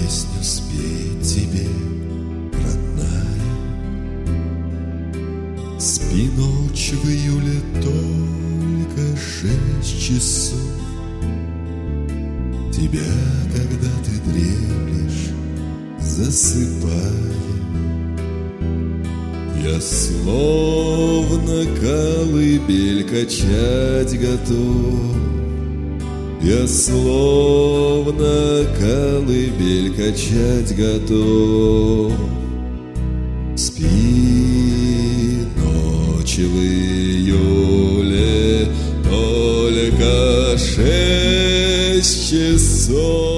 песню спеть тебе, родная. Спи ночь в июле только 6 часов. Тебя, когда ты дремлешь, засыпая, я словно колыбель качать готов. Я словно колыбель качать готов. Спи ночи в июле только 6 часов.